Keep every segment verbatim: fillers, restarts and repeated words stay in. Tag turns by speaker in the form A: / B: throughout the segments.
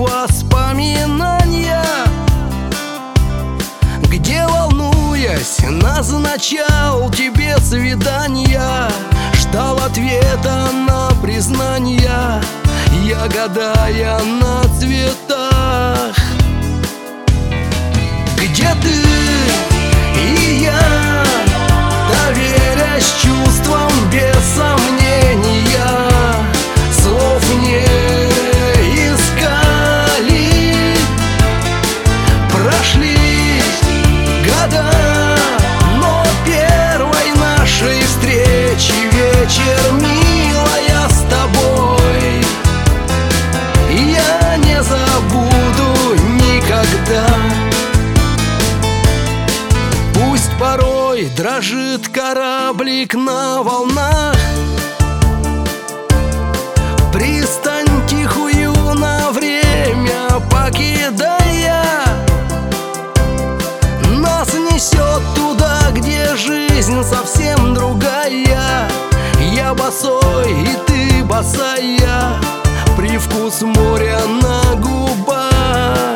A: воспоминания, где, волнуясь, назначал тебе свидания, ждал ответа на признания, я гадая на цветах. Где ты и я, доверясь чувствам без сомнения, слов не искали. Прошли года, но первой нашей встречи вечер, милая, с тобой я не забуду никогда. Пусть порой дрожит кораблик на волнах, пристань тихую на время покидая, нас несет туда, где жизнь совсем другая. Я босой, и ты босая, привкус моря на губах.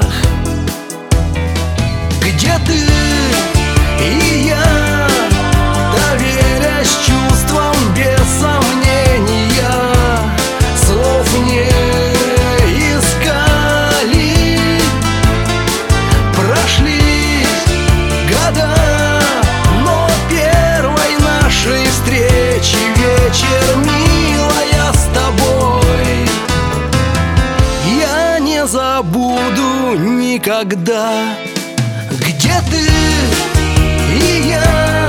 A: Где ты и я, доверясь чувствам без сомнения, слов не искали. Прошли года, но первой нашей встречи вечер, милая, с тобой я не забуду никогда. Где ты и я,